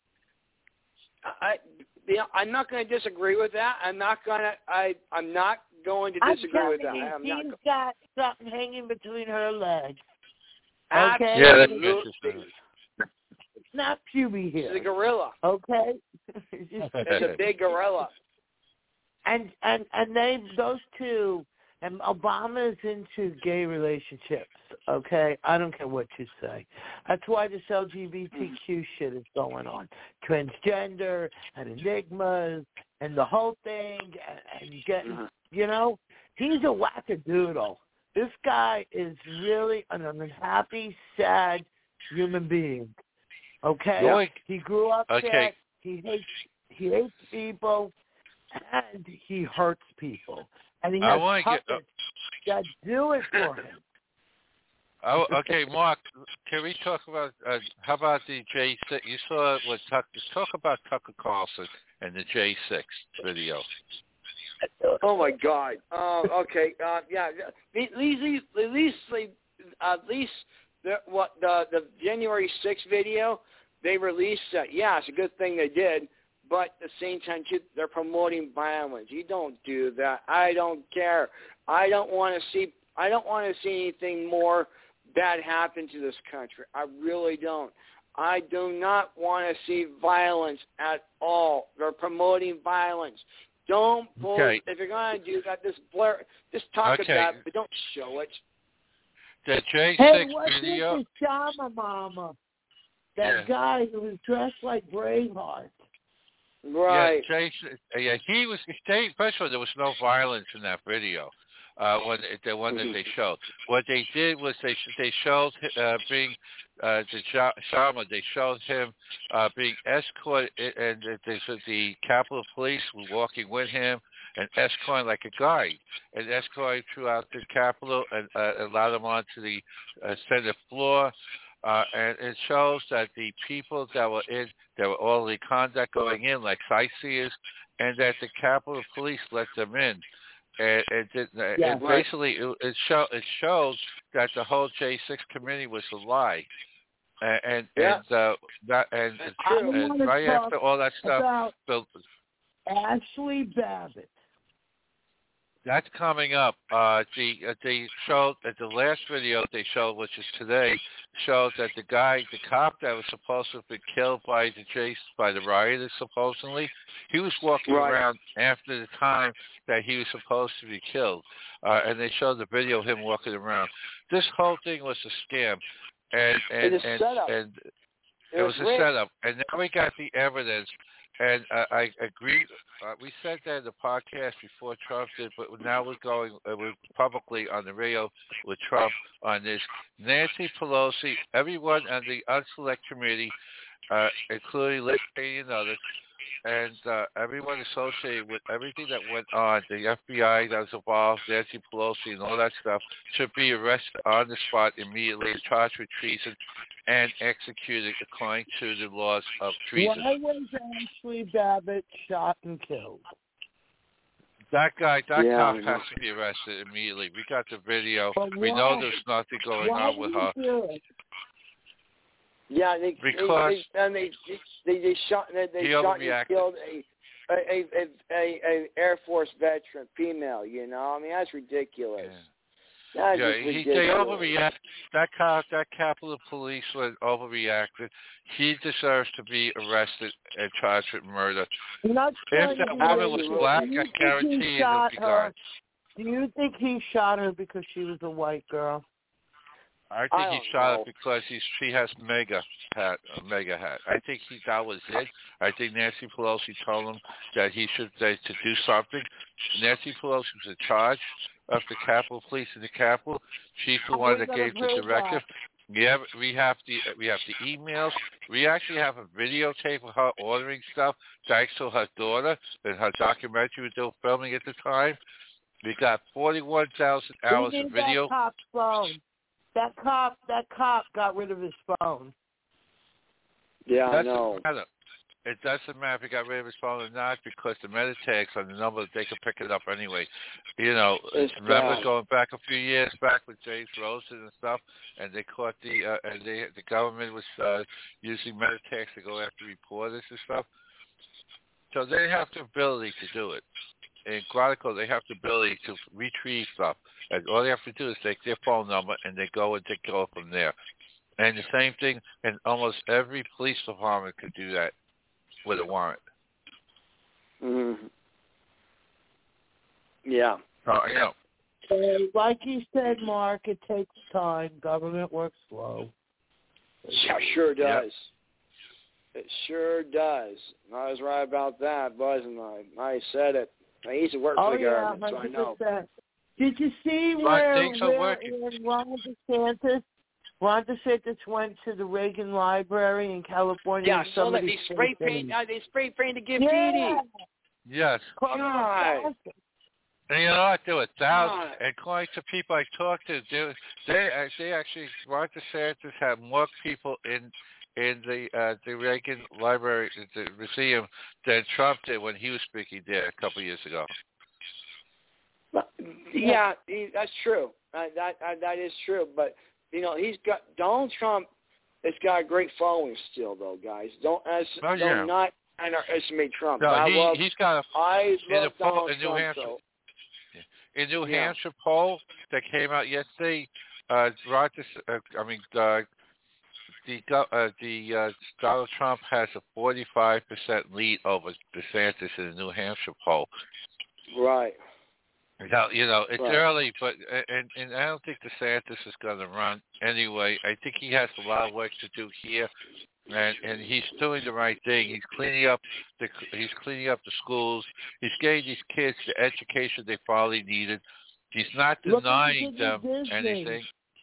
I, you know, I'm not going to disagree with that. I'm not going to. I, I'm not going to disagree I'm with that. you, I'm she's not got something hanging between her legs. Okay. Okay. Yeah, that's interesting. It's not pubic hair. It's a gorilla. Okay. It's a big gorilla. And and and they those two, and Obama is into gay relationships. Okay, I don't care what you say. That's why this L G B T Q shit is going on, transgender and enigmas and the whole thing, and, and getting, you know, he's a wackadoodle. This guy is really an unhappy, sad human being. Okay, Yeah. he grew up okay. sad. He hates he hates people, and he hurts people, and he has I puppets get, uh, that do it for him. Oh, okay, Mark. Can we talk about uh, how about the J six? You saw what Tucker. Talk about Tucker Carlson and the J six video. Oh my God. Uh, okay. Uh, yeah. At least, at least, at least, the, what the the January sixth video they released. Uh, yeah, it's a good thing they did. But at the same time, they're promoting violence. You don't do that. I don't care. I don't want to see. I don't want to see anything more bad happen to this country. I really don't. I do not want to see violence at all. They're promoting violence. Don't pull, okay. If you're going to do that, just blur, just talk okay. about it, but don't show it. The J six hey, what's video. This Shama Mama, that yeah. guy who was dressed like Braveheart. Right. Yeah, Jason, yeah, he was. They, first of all, there was no violence in that video. Uh, when the one that they showed, what they did was they they showed uh, being uh, the Sharma. They showed him uh, being escorted, and the, the Capitol Police were walking with him and escorting like a guide, and escorting throughout the Capitol and uh, allowed him onto the uh, Senate floor. Uh, and it shows that the people that were in, that were orderly conduct going in, like sightseers, and that the Capitol Police let them in. And, and, it, yeah, and right. basically, it, it, show, it shows that the whole J six committee was a lie. And and, yeah. and, uh, that, and, and, and right after all that stuff, the, Ashley Babbitt. That's coming up. Uh, the uh, they showed at the last video they showed, which is today, showed that the guy, the cop that was supposed to have been killed by the chase by the rioters, supposedly, he was walking right. around after the time that he was supposed to be killed, uh, and they showed the video of him walking around. This whole thing was a scam, and and it and, setup. and it, it was, was a setup, and now we got the evidence. And uh, I agree. Uh, we said that in the podcast before Trump did, but now we're going uh, we're publicly on the radio with Trump on this. Nancy Pelosi, everyone on the Unselect Committee, uh, including Liz Cheney and others, and uh, everyone associated with everything that went on, the F B I that was involved, Nancy Pelosi and all that stuff, should be arrested on the spot immediately, charged with treason, and executed according to the laws of treason. Why was Ashley Babbitt shot and killed? That guy, that yeah, cop has to be arrested immediately. We got the video. But we why? know there's nothing going why on with her. Yeah, they because they, they, and they they they shot they, they shot and killed a a, a a a Air Force veteran, female. You know, I mean that's ridiculous. Yeah. That's yeah, just he, ridiculous. they overreact. That cop, that Capitol Police was overreacted. He deserves to be arrested and charged with murder. Not if that woman was black, I guarantee he'll be gone. Do you think he shot her because she was a white girl? I think I he shot her because he's, she has mega hat, a mega hat. I think he that was it. I think Nancy Pelosi told him that he should say to do something. Nancy Pelosi was in charge of the Capitol Police in the Capitol. She's the one that gave the directive. We have we have the we have the emails. We actually have a videotape of her ordering stuff thanks to her daughter and her documentary we were still filming at the time. We got forty-one thousand hours of video. That cop's phone. that cop, that cop got rid of his phone. Yeah, That's I know. Matter. It doesn't matter if he got rid of his phone or not because the Meditags on the number, they can pick it up anyway. You know, It's remember bad. going back a few years back with James Rosen and stuff, and they caught the uh, and they the government was uh, using Meditags to go after reporters and stuff. So they have the ability to do it. In Quantico, they have the ability to retrieve stuff, and all they have to do is take their phone number and they go and take it off from there. And the same thing, and almost every police department could do that with a warrant. Mm-hmm. Yeah. Oh, you know. So, like you said, Mark, it takes time. Government works slow. Yeah, sure does. Yep. It sure does. I was right about that, wasn't I? I said it. I used to work Oh, for the yeah, government, so I know. one hundred percent. Did you see Right, where, things are where working. when Ron DeSantis, Ron DeSantis went to the Reagan Library in California? Yeah, and so that somebody they spray sprayed paint. him? Uh, they spray paint to give Yeah. Dee Yes. God. And you know what? There were thousands. God. And according to people I talked to, they they, uh, they actually, Ron DeSantis had more people in in the uh, the Reagan Library, the museum, than Trump did when he was speaking there a couple of years ago. Yeah, he, that's true. Uh, that uh, that is true. But you know, he's got Donald Trump has got a great following still, though, guys. Don't as Oh, yeah. don't not underestimate Trump. No, I he love. he's got a I in love a poll Donald in New Trump. Hampshire. Though. In New Yeah. Hampshire poll that came out yesterday, uh, Ron De, uh, I mean, uh, the uh, the uh, Donald Trump has a forty-five percent lead over DeSantis in the New Hampshire poll. Right. Now, you know, it's Right. early, but and, and I don't think DeSantis is going to run anyway. I think he has a lot of work to do here, and and he's doing the right thing. He's cleaning up the he's cleaning up the schools. He's getting these kids the education they probably needed. He's not Look what he denying did them with Disney. anything.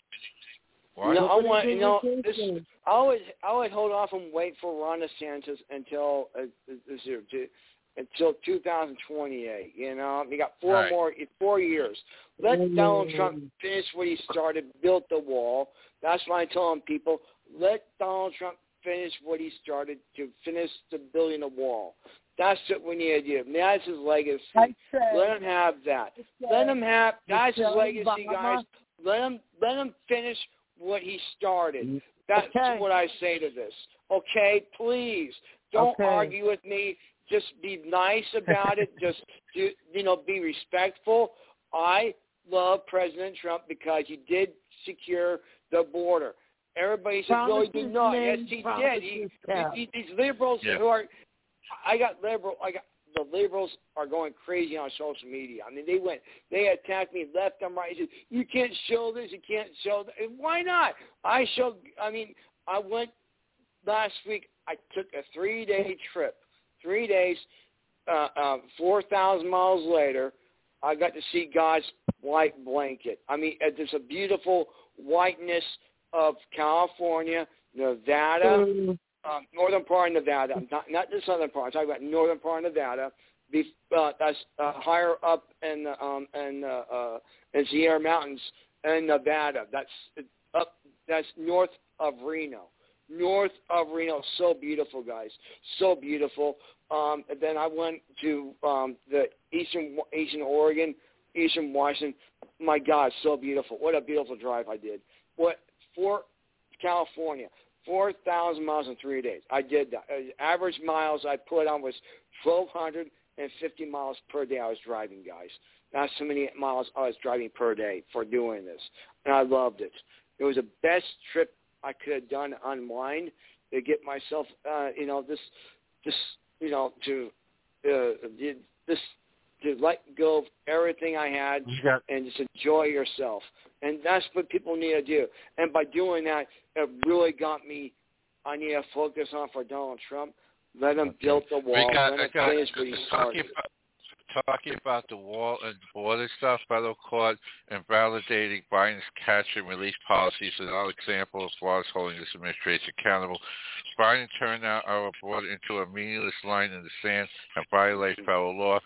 What? No, I Look what want he you did know with this. Disney. I always I always hold off and wait for Ron DeSantis until uh, this year, to, until two thousand twenty-eight. You know, he got four Right. more four years. Let Mm. Donald Trump finish what he started, built the wall. That's why I'm telling people, let Donald Trump finish what he started to finish the building a wall. That's what we need to do. That's his legacy. I said, Let him have that. I said, Let him have. That's his Michelle legacy, Obama. guys. Let him let him finish what he started. That's Okay. what I say to this. Okay, please don't Okay. argue with me. Just be nice about it. Just do, you know, be respectful. I love President Trump because he did secure the border. Everybody said, no, he Promises did not. Yes, made, he did. promises He, kept. he, these liberals Yeah. who are, I got liberal. I got the liberals are going crazy on social media. I mean, they went, they attacked me left and right. They said, you can't show this, you can't show that. Why not? I showed. I mean, I went last week. I took a three-day trip. Three days, uh, uh, four thousand miles later, I got to see God's white blanket. I mean, uh, there's a beautiful whiteness of California, Nevada, Mm. um, northern part of Nevada, not not the southern part. I'm talking about northern part of Nevada. Be, uh, that's uh, higher up in the um, in, uh, uh, in Sierra Mountains in Nevada. That's up. That's north of Reno. North of Reno, so beautiful, guys, so beautiful. Um, and then I went to um, the eastern eastern Oregon, eastern Washington. My God, so beautiful! What a beautiful drive I did. What for California? Four thousand miles in three days. I did that. Uh, average miles I put on was twelve hundred and fifty miles per day. I was driving, guys. That's how many miles I was driving per day for doing this, and I loved it. It was the best trip I could have done to unwind, to get myself, uh, you know, this, this, you know, to, uh, this, to let go of everything I had Yeah. and just enjoy yourself. And that's what people need to do. And by doing that, it really got me, I need to focus on for Donald Trump. Let him build the wall. We got, Let I him got, finish what he talking started. about, talking about the wall and border stuff, federal court invalidating Biden's catch and release policies is another example of flaws holding this administration accountable. Biden turned out our border into a meaningless line in the sand and violated federal law.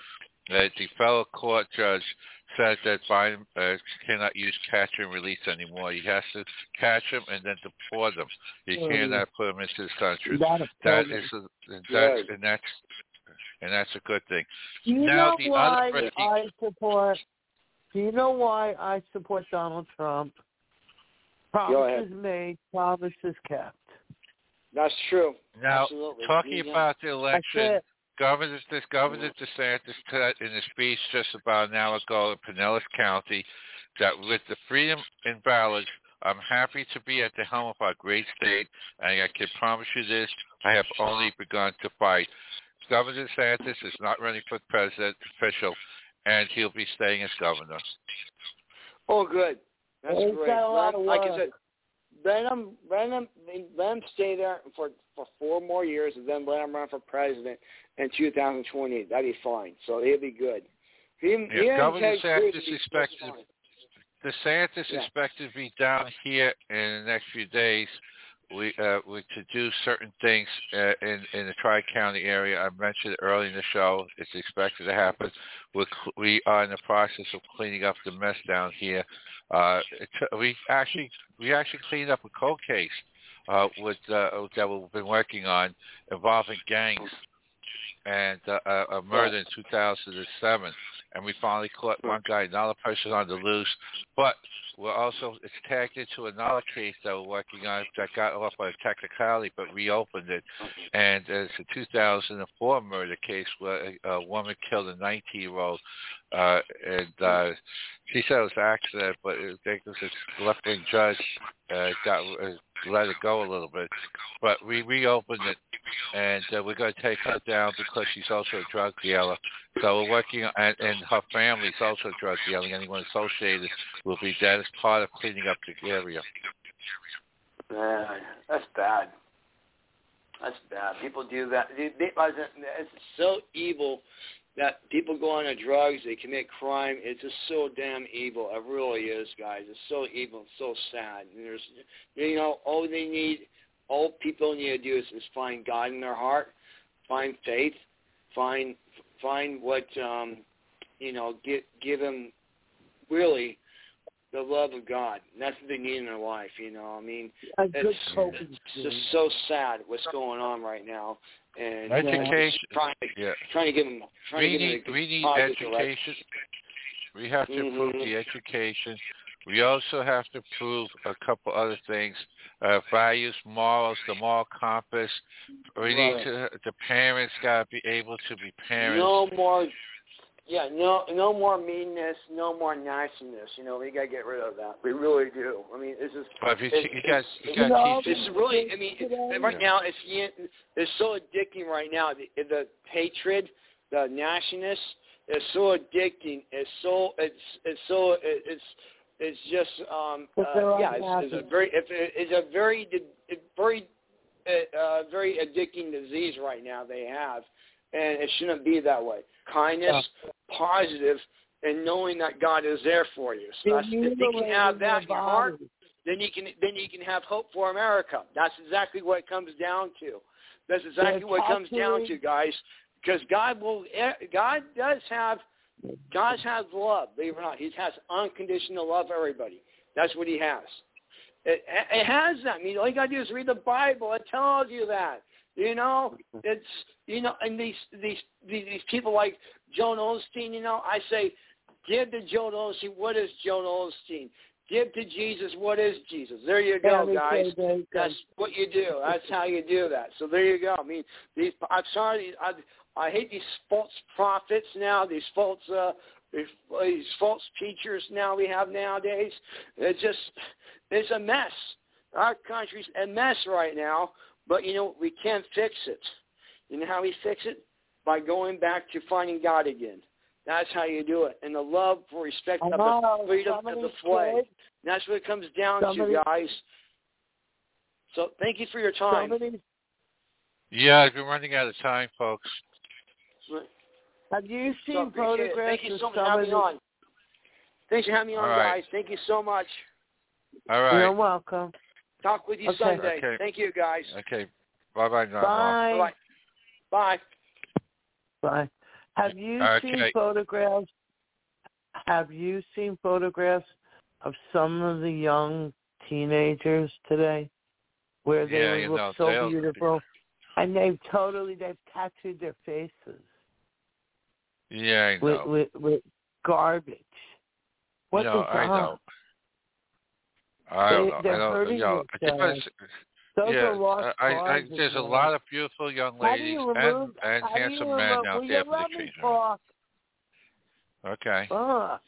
Uh, the federal court judge said that Biden uh, cannot use catch and release anymore. He has to catch them and then deport them. He mm. cannot put them into the country. That is, a, and that's and that's and that's a good thing. Do you now, know the why other I support? Do you know why I support Donald Trump? Promises made, promises kept. That's true. Now, Absolutely. talking yeah. about the election, Governor, this Governor DeSantis said in a speech just about an hour ago in Pinellas County that with the freedom and balance, I'm happy to be at the helm of our great state, and I can promise you this, I have only begun to fight. Governor DeSantis is not running for president official, and he'll be staying as governor. Oh, good. That's He's great. got a lot of like work. I said, let him, let him, let him stay there for, for four more years, and then let him run for president in two thousand twenty-eight. That'd be fine. So he'll be good. He, yeah, he Governor DeSantis expected DeSantis yeah. expected to be down here in the next few days. We, uh, we to do certain things uh, in in the Tri-County area. I mentioned it early in the show. It's expected to happen. We're, we are in the process of cleaning up the mess down here. Uh, it, we actually we actually cleaned up a cold case uh, with uh, that we've been working on involving gangs and uh, a murder in two thousand seven. And we finally caught one guy, another person on the loose. But we're also, it's tagged into another case that we're working on that got off by a technicality, but reopened it. And it's a two thousand four murder case where a, a woman killed a nineteen-year-old. Uh, and uh, she said it was an accident, but it, it was a left-wing judge uh, got uh, let it go a little bit. But we reopened it, and uh, we're going to take her down because she's also a drug dealer. So we're working on, and, and her family's also drug dealing. Anyone associated will be dead as part of cleaning up the area. Man, that's bad. That's bad. People do that. It's so evil that people go on to drugs, they commit crime. It's just so damn evil. It really is, guys. It's so evil, it's so sad. And there's, you know, all they need, all people need to do is, is find God in their heart, find faith, find find what, um, you know, give, give them really the love of God. And that's what they need in their life, you know. I mean, it's, it's just so sad what's going on right now. And education. Trying to, yeah. trying to give them. Trying we to give need, them we need education. Direction. We have to mm-hmm. improve the education. We also have to prove a couple other things, uh, values, morals, the moral compass. We right. need to, the parents got to be able to be parents. No more, yeah, no no more meanness, no more nastiness. You know, we got to get rid of that. We really do. I mean, this is. But if you, it's, you got, you it's, got it's, it's really, I mean, it, right now, it's it's so addicting right now. The, the hatred, the nastiness is so addicting. It's so, it's, it's so, it's, It's just, um, uh, yeah, it's, it's a very, it's a very, very, uh, very addicting disease right now they have, and it shouldn't be that way. Kindness, yeah. Positive, and knowing that God is there for you. So that's, if you can have that in your heart, then you can, then you can have hope for America. That's exactly what it comes down to. That's exactly what it comes down to, guys. Because God will, God does have. God has love, believe it or not. He has unconditional love for everybody. That's what he has. It, it has that. I mean, all you got to do is read the Bible. It tells you that. You know, it's, you know, and these, these, these people like Joel Osteen, you know, I say, give to Joel Osteen, what is Joel Osteen? Give to Jesus, what is Jesus? There you go, guys. That's what you do. That's how you do that. So there you go. I mean, these, I'm sorry, I, I hate these false prophets now, these false uh, these, these false teachers now we have nowadays. It's just, it's a mess. Our country's a mess right now, but, you know, we can fix it. You know how we fix it? By going back to finding God again. That's how you do it. And the love for respect of the freedom of the flag. That's what it comes down somebody, to, guys. So thank you for your time. Somebody, yeah, I've been running out of time, folks. Have you seen so photographs Thank you of so much for having me on. Thanks for having me on, right. guys. Thank you so much. All right. You're welcome. Talk with you okay. Sunday. Okay. Thank you, guys. Okay. Bye-bye, John. Bye. Bye. Bye. Bye. Have you Okay. seen photographs? Have you seen photographs of some of the young teenagers today, where they Yeah, would you look know, so they'll- beautiful, and they've totally they've tattooed their faces Yeah, I with know. with, with garbage. What you know, is I up? know. I don't They- know. they're I don't. hurting You know, themselves. because, Those yeah, are lost I, I, causes, there's a man. lot of beautiful young How do ladies you and remove? and How do you handsome men remove? out Will there you for the let me change. talk? Okay. Ugh.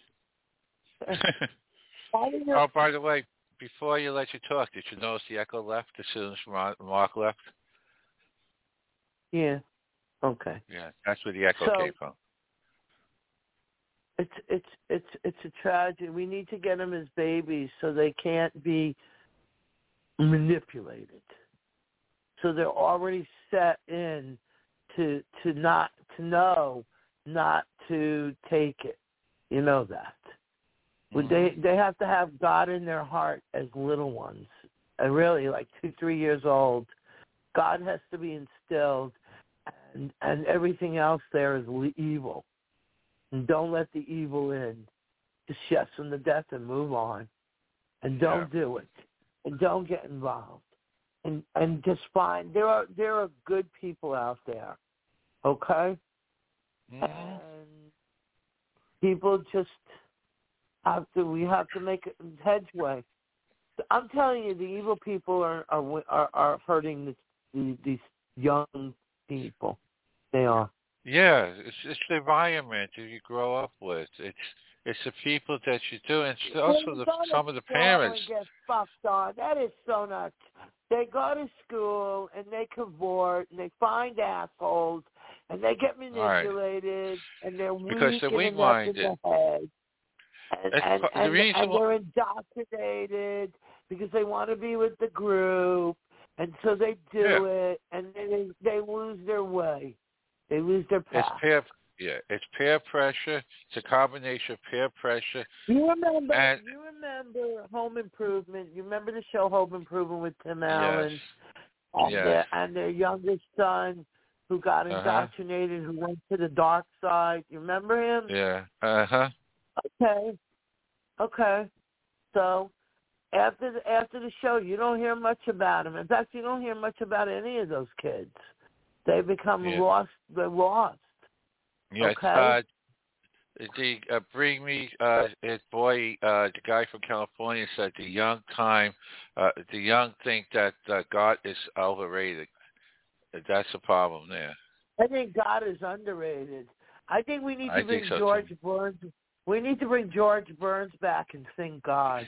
How do you? Oh, by the way, before you let you talk, did you notice the echo left as soon as Mark Mark left? Yeah. Okay. Yeah, that's where the echo So- came from. It's it's it's it's a tragedy. We need to get them as babies so they can't be manipulated. So they're already set in to to not to know not to take it. You know that. Mm-hmm. They they have to have God in their heart as little ones, and really like two three years old. God has to be instilled, and and everything else there is evil. And don't let the evil in. Just yes them to death and move on. And don't Yeah. do it. And don't get involved. And and just find there are there are good people out there. Okay? Mm-hmm. And people just have to we have to make headway. I'm telling you, the evil people are are are, are hurting the, the, these young people. They are. Yeah, it's it's the environment that you grow up with. It's it's the people that you do, and it's also the some of the parents. Get fucked on. That is so nuts. They go to school and they cavort and they find assholes and they get manipulated right. and they're because weak they're and weak-minded. in the head. And, and, the and, reason and they're indoctrinated because they want to be with the group, and so they do yeah. it, and they they lose their way. They lose their path. It's peer, yeah, it's peer pressure. It's a combination of peer pressure. You remember? And, you remember Home Improvement? You remember the show Home Improvement with Tim Allen? Yes. And, yes. their, and their youngest son, who got indoctrinated, uh-huh. who went to the dark side. You remember him? Yeah. Uh huh. Okay. Okay. So after the, after the show, you don't hear much about him. In fact, you don't hear much about any of those kids. They become yeah. lost. They're lost. Yeah. Okay. Uh, the uh, bring me uh, it boy. Uh, the guy from California said the young time, uh, the young think that uh, God is overrated. That's the problem there. I think God is underrated. I think we need to I bring so George too. Burns. We need to bring George Burns back and sing God.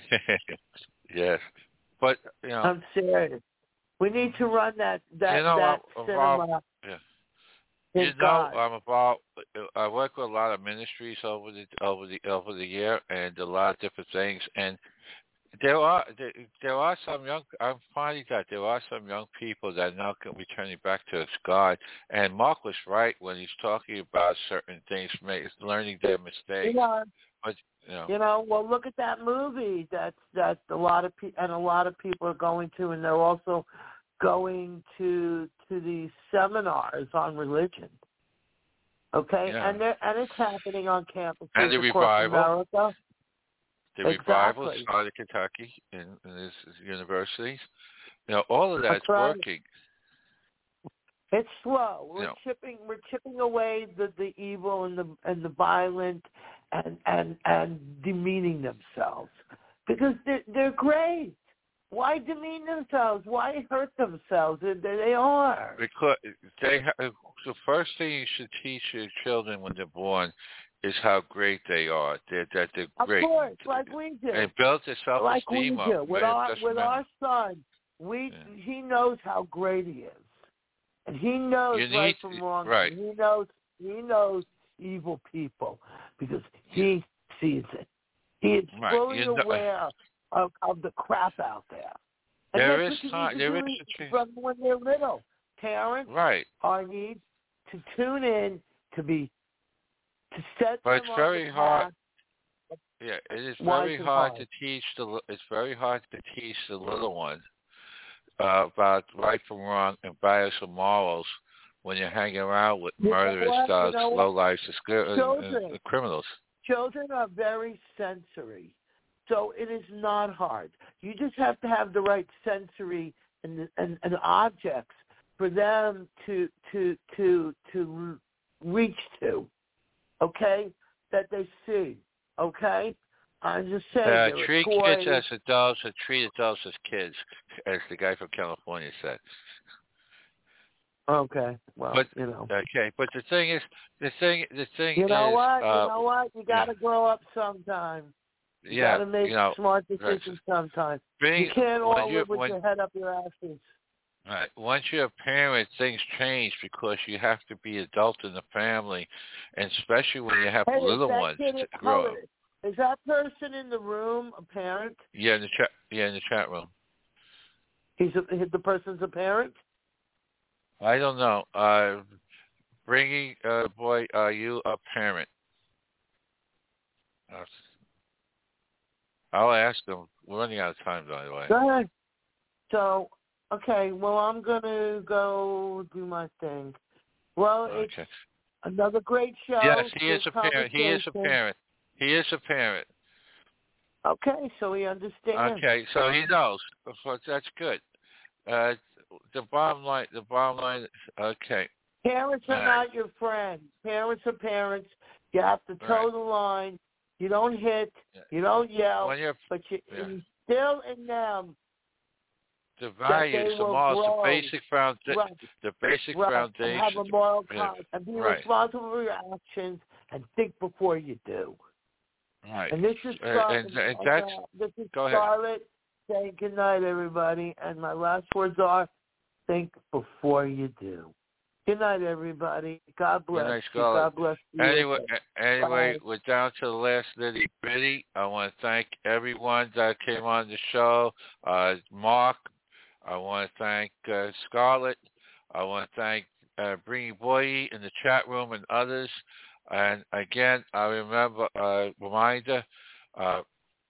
Yes, but you know, I'm serious. We need to run that that you know, that I'm cinema. involved, yeah. You know, God. I'm involved. I work with a lot of ministries over the over the over the year, and a lot of different things. And there are there, there are some young. I'm finding that there are some young people that are now returning back to God. And Mark was right when he's talking about certain things, learning their mistakes. Yeah. But you know, you know, well, look at that movie. That's that a lot of pe- and a lot of people are going to, and they're also going to to these seminars on religion. Okay, yeah. and and it's happening on campuses and the across revival. America. The exactly. revival started in Kentucky in, in these universities. You know, all of that's, that's right. working. It's slow. We're you know. chipping we're chipping away the, the evil and the and the violent and, and and demeaning themselves. Because they're they're great. Why demean themselves? Why hurt themselves? They, they are. Because they ha- the first thing you should teach your children when they're born is how great they are. They're, that they're great. Of course, like we do. And build their self-esteem like we up. do. With our with men. our son, we yeah. he knows how great he is. And he knows need, right from wrong. Right. He knows he knows evil people because he sees it. He is right. fully you aware know, of, of the crap out there. And there that's is what you time. need to There do is a from when they're little. Parents right. are need to tune in to be to set but them it's on very the hard. path. Yeah, it is Why very is it hard, hard to teach the. It's very hard to teach the little ones uh, about right from wrong and values and morals when you're hanging around with You know murderous, what? uh, You know low what? lives, uh, Children. uh, criminals. Children are very sensory, so it is not hard. You just have to have the right sensory and and, and objects for them to to to to reach to, okay? That they see, okay? I'm just saying. Uh, there are treat toys. kids as adults and treat adults as kids, as the guy from California said. Okay, well, but, you know. Okay, but the thing is, the thing, the thing You know is, what? uh, you know what? You got to yeah. grow up sometime. You yeah, got to make you know, smart decisions right. sometime. Being, you can't all you, live with when, your head up your asses. Right. Once you're a parent, things change because you have to be adult in the family, and especially when you have Hey, little that ones kid to is grow up. colored. Is that person in the room a parent? Yeah, in the chat. Yeah, in the chat room. He's a, the person's a parent. I don't know. Uh, bringing uh, boy, are you a parent? I'll ask them. We're running out of time, by the way. Go ahead. So, okay. Well, I'm gonna go do my thing. Well, it's Okay. another great show. Yes, he good is a parent. He is a conversation. parent. He is a parent. Okay, so he understands. Okay, so he knows. So that's good. Uh, the bottom line. The bottom line. Okay. Parents are All not right. your friends. Parents are parents. You have to toe Right. the line. You don't hit. You don't yell. When you're, but you yeah. instill in them the that values, they the will morals, grow. the basic foundation, Right. the basic right. foundation. And have a moral yeah. conscience. And be Right. responsible for your actions and think before you do. Right. And this is Uh, Scarlett. and, and that's, this is go ahead. Scarlett saying good night, everybody. And my last words are, think before you do. Good night, everybody. God bless Good night, you. Scarlett. God bless you. Anyway, anyway, Bye. we're down to the last nitty gritty. I want to thank everyone that came on the show. Uh, Mark, I want to thank uh, Scarlett. I want to thank uh, Bringy Boy in the chat room and others. And again, I remember a uh, reminder: uh,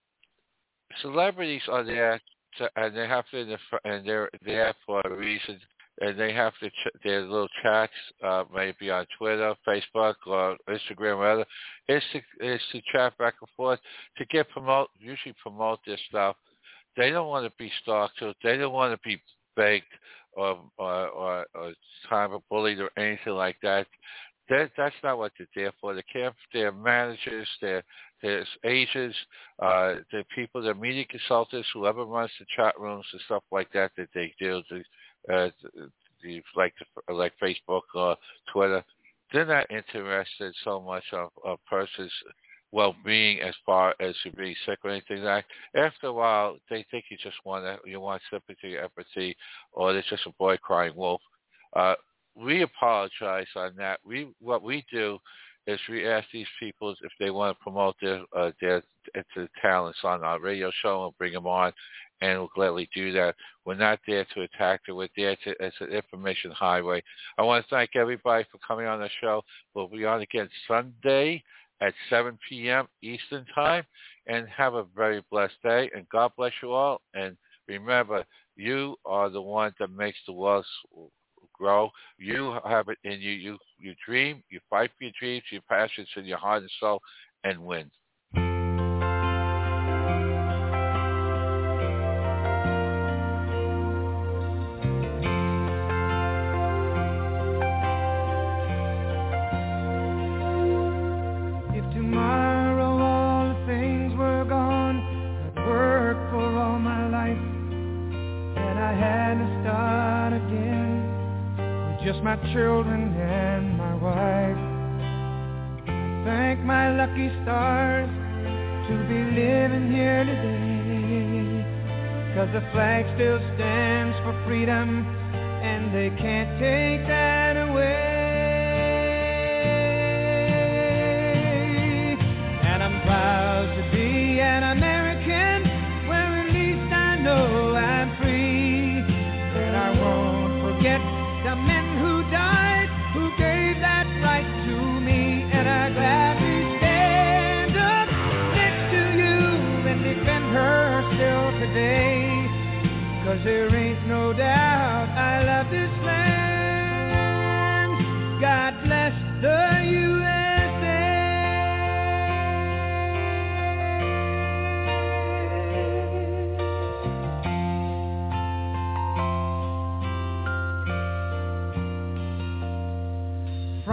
celebrities are there, to, and they have to, and they're there for a reason. And they have to ch- their little chats, uh, maybe on Twitter, Facebook, or Instagram, or whatever. It's to, it's to chat back and forth to get promote, usually promote their stuff. They don't want to be stalked, so they don't want to be begged or or, or, or kind of bullied or anything like that. That that's not what they're there for. They care for their managers, their their agents, uh, the people, the media consultants, whoever runs the chat rooms and stuff like that that they do. The, Uh, the, like like Facebook or Twitter, they're not interested so much of a person's well-being as far as to be sick or anything like that. After a while, they think you just want to, you want sympathy, empathy, or it's just a boy crying wolf. Uh, we apologize on that. We what we do is we ask these people if they want to promote their uh, their, their talents on our radio show and bring them on, and we'll gladly do that. We're not there to attack them. We're there to, it's an information highway. I want to thank everybody for coming on the show. We'll be on again Sunday at seven p.m. Eastern Time, and have a very blessed day, and God bless you all. And remember, you are the one that makes the world grow. You have it in you. You, you dream, you fight for your dreams, your passions in your heart and soul, and win. Just my children and my wife. Thank my lucky stars to be living here today, 'cause the flag still stands for freedom and they can't take that away. And I'm proud to be an American, where at least I know I'm free. And I won't forget the men who died, who gave that right to me. And I gladly stand up next to you and defend her still today, 'cause there ain't no doubt I love this land.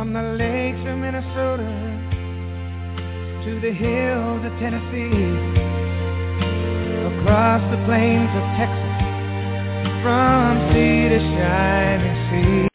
From the lakes of Minnesota to the hills of Tennessee, across the plains of Texas, from sea to shining sea.